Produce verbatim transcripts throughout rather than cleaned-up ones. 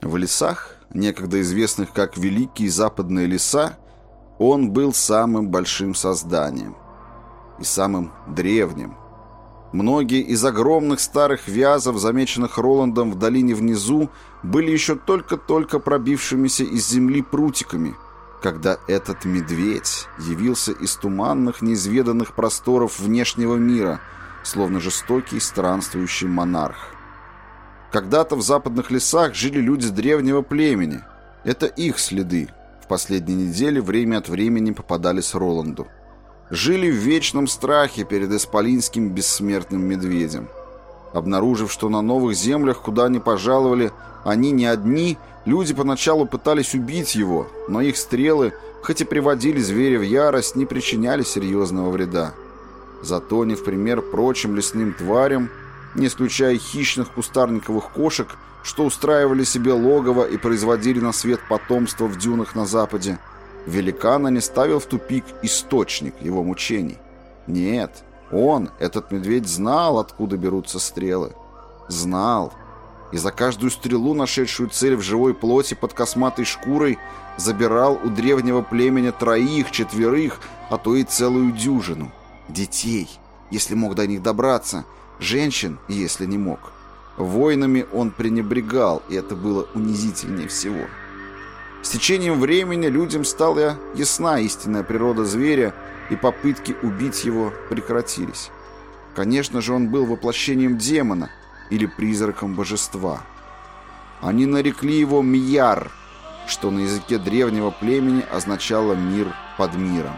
В лесах, некогда известных как Великие Западные леса, он был самым большим созданием и самым древним. Многие из огромных старых вязов, замеченных Роландом в долине внизу, были еще только-только пробившимися из земли прутиками, когда этот медведь явился из туманных, неизведанных просторов внешнего мира, словно жестокий странствующий монарх. Когда-то в западных лесах жили люди древнего племени. Это их следы в последние недели время от времени попадались Роланду. Жили в вечном страхе перед исполинским бессмертным медведем. Обнаружив, что на новых землях, куда они пожаловали, они не одни, люди поначалу пытались убить его, но их стрелы, хоть и приводили зверя в ярость, не причиняли серьезного вреда. Зато не в пример прочим лесным тварям, не исключая хищных кустарниковых кошек, что устраивали себе логово и производили на свет потомство в дюнах на западе, великана не ставил в тупик источник его мучений. Нет, он, этот медведь, знал, откуда берутся стрелы. Знал. И за каждую стрелу, нашедшую цель в живой плоти под косматой шкурой, забирал у древнего племени троих, четверых, а то и целую дюжину. Детей, если мог до них добраться, женщин, если не мог. Воинами он пренебрегал, и это было унизительнее всего. С течением времени людям стала ясна истинная природа зверя, и попытки убить его прекратились. Конечно же, он был воплощением демона или призраком божества. Они нарекли его Мьяр, что на языке древнего племени означало «мир под миром».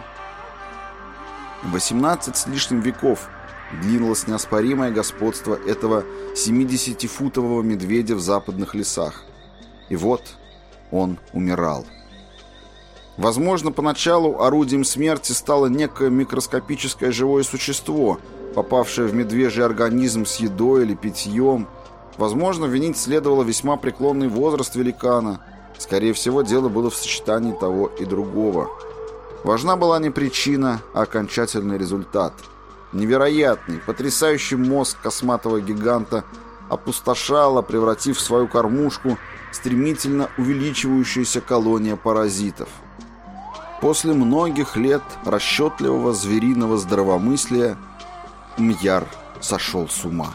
восемнадцать с лишним веков длилось неоспоримое господство этого семидесятифутового медведя в западных лесах. И вот он умирал. Возможно, поначалу орудием смерти стало некое микроскопическое живое существо, попавшее в медвежий организм с едой или питьем. Возможно, винить следовало весьма преклонный возраст великана. Скорее всего, дело было в сочетании того и другого. Важна была не причина, а окончательный результат. Невероятный, потрясающий мозг косматого гиганта опустошала, превратив в свою кормушку стремительно увеличивающаяся колония паразитов. После многих лет расчетливого звериного здравомыслия Мьяр сошел с ума.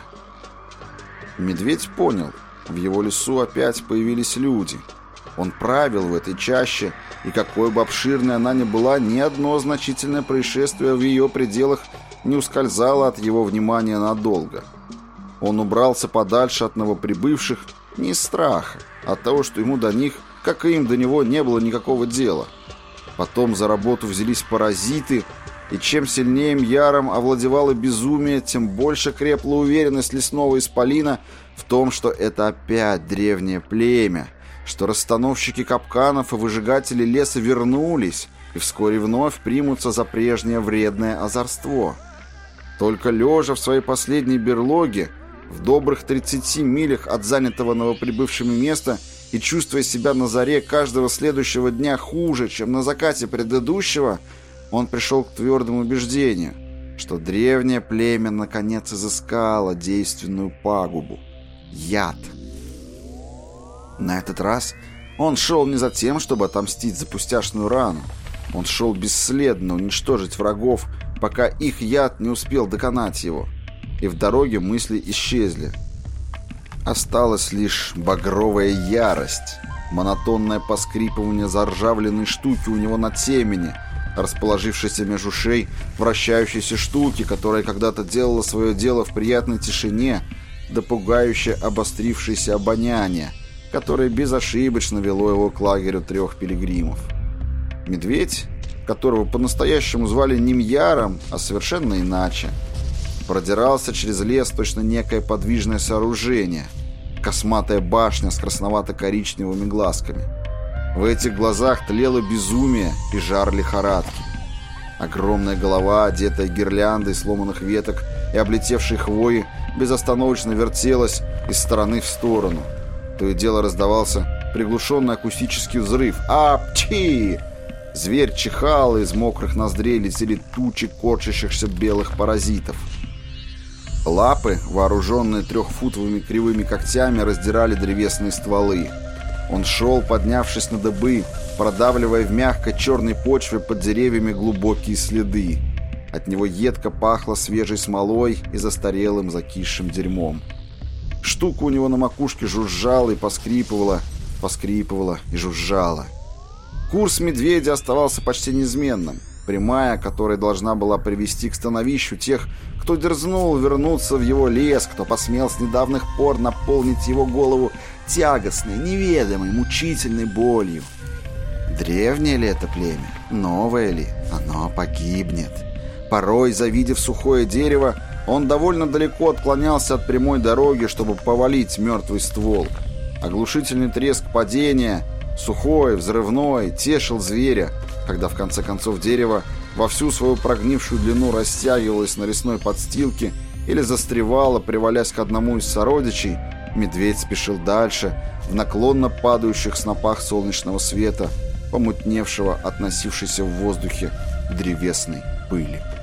Медведь понял, в его лесу опять появились люди. Он правил в этой чаще, и какой бы обширной она ни была, ни одно значительное происшествие в ее пределах не ускользало от его внимания надолго. Он убрался подальше от новоприбывших не из страха, а от того, что ему до них, как и им до него, не было никакого дела. Потом за работу взялись паразиты, и чем сильнее Мьяром овладевало безумие, тем больше крепла уверенность лесного исполина в том, что это опять древнее племя, что расстановщики капканов и выжигатели леса вернулись и вскоре вновь примутся за прежнее вредное озорство. Только лежа в своей последней берлоге, в добрых тридцати милях от занятого новоприбывшими места и чувствуя себя на заре каждого следующего дня хуже, чем на закате предыдущего, он пришел к твердому убеждению, что древнее племя наконец изыскало действенную пагубу – яд. На этот раз он шел не за тем, чтобы отомстить за пустяшную рану. Он шел бесследно уничтожить врагов, пока их яд не успел доконать его. И в дороге мысли исчезли. Осталась лишь багровая ярость, монотонное поскрипывание заржавленной штуки у него на темени, расположившейся меж ушей вращающейся штуки, которая когда-то делала свое дело в приятной тишине, да пугающе обострившееся обоняние, которое безошибочно вело его к лагерю трех пилигримов. Медведь, которого по-настоящему звали не Мьяром, а совершенно иначе, продирался через лес точно некое подвижное сооружение, косматая башня с красновато-коричневыми глазками. В этих глазах тлело безумие и жар лихорадки. Огромная голова, одетая гирляндой сломанных веток и облетевшей хвои, безостановочно вертелась из стороны в сторону. То и дело раздавался приглушенный акустический взрыв. «Апчи!» Зверь чихал, и из мокрых ноздрей летели тучи корчащихся белых паразитов. Лапы, вооруженные трехфутовыми кривыми когтями, раздирали древесные стволы. Он шел, поднявшись на дыбы, продавливая в мягкой черной почве под деревьями глубокие следы. От него едко пахло свежей смолой и застарелым закисшим дерьмом. Штука у него на макушке жужжала и поскрипывала, поскрипывала и жужжала. Курс медведя оставался почти неизменным. Прямая, которая должна была привести к становищу тех, кто дерзнул вернуться в его лес, кто посмел с недавних пор наполнить его голову тягостной, неведомой, мучительной болью. Древнее ли это племя? Новое ли? Оно погибнет. Порой, завидев сухое дерево, он довольно далеко отклонялся от прямой дороги, чтобы повалить мертвый ствол. Оглушительный треск падения, сухой, взрывной, тешил зверя, когда в конце концов дерево во всю свою прогнившую длину растягивалось на лесной подстилке или застревало, привалясь к одному из сородичей, медведь спешил дальше, в наклонно падающих снопах солнечного света, помутневшего от носившейся в воздухе древесной пыли.